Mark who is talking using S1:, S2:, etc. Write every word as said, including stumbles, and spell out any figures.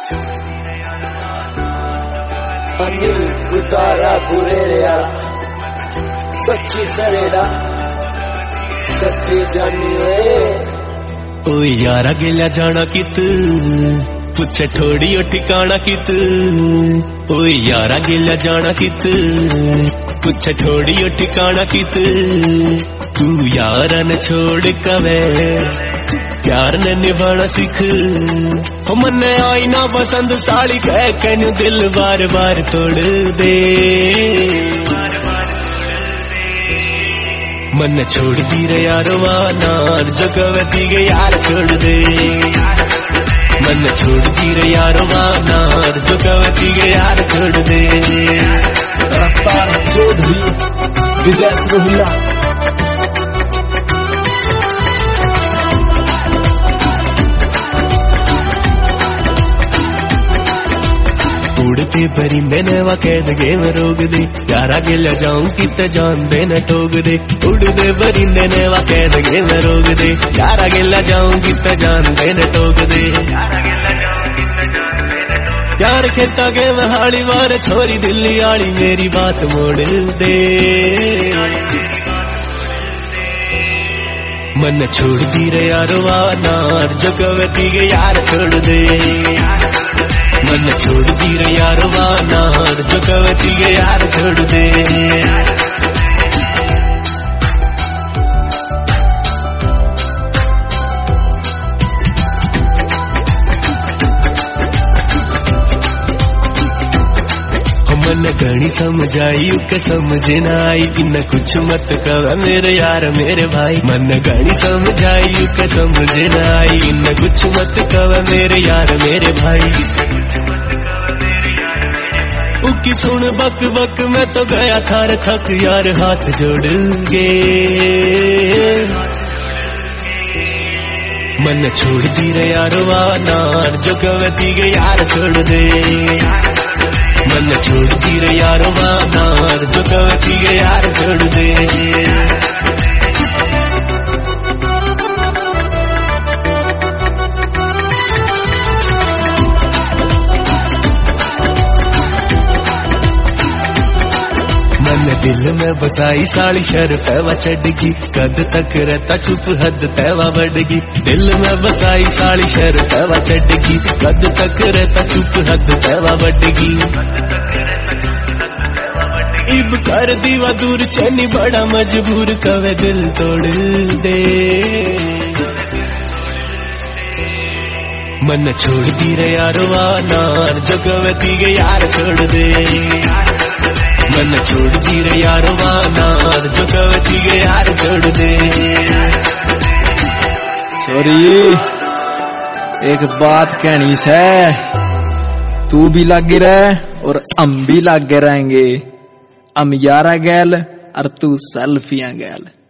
S1: अनिल गुतारा गुरेरिया सच्ची सरेड़ा सच्ची जानी वे
S2: ओ यारा गेला जाना कित पुछे थोड़ी ओ ठिकाना कित ओ यारा गेला जाना कित पुछे थोड़ी ओ ठिकाना कित तू यारा न छोड़ कवे प्यार ने निभाना सीख हो मन आई ना पसंद साली कह कैनू दिल बार बार तोड़ दे मन छोड़ दी रे यारवा नार जो कवती के यार छोड़ दे मन छोड़ दी रे यारवा नार जो कवती के यार छोड़ दे
S1: रफ्तार चौधरी विजय रोहिला
S2: उड़ते परिंदे ने वा कैद गेम रोक दे यारा गिल जाऊं कित जान दे न ठोक दे उड़ते परिंदे ने वा कैद गेम रोक दे यारा गिल जाऊं कित जान दे न ठोक दे यार खेता गेम हाली मार छोरी दिल्ली आली मेरी बात मोड़ दे मन छोड़ दी रे यारवा नार जो कवती के यार छोड़ दे मन छोड़ दी रे यारवा नार जो कवती के यार छोड़ दे मन घनी समझाई उके समझे ना आई इन्ना कुछ मत कवा मेरे यार मेरे भाई मन घनी समझाई उके समझे ना आई इन्ना कुछ मत कवा मेरे यार मेरे भाई उकी सुन बक बक मैं तो गया थार थक यार हाथ जोड़ गे मन छोड़ दी रे यारवा नार जो कवती के यार छोड़ दे मन छोड़ दी रे यारवा नार जो कवती के यार छोड़ दे दिल में बसाई साली शर पैवा चढ़गी कद तक रहता चुप हद तैवा बढ़गी दिल में बसाई साली शर पैवा चढ़गी कद तक रहता चुप हद तैवा बढ़गी इब कर दीवा दूर चैनी बड़ा मजबूर कवे दिल तोड़ दे मन छोड़ दी रे यारवा नार जो कवती के यार छोड़ दे मन छोड़ दी रे यारवा नार जो कवती के यार छोड़ दे
S3: सॉरी एक बात कहनी से तू भी लगे रहे और हम भी लगे रहेंगे हम यारा गैल और तू सेल्फियां गैल।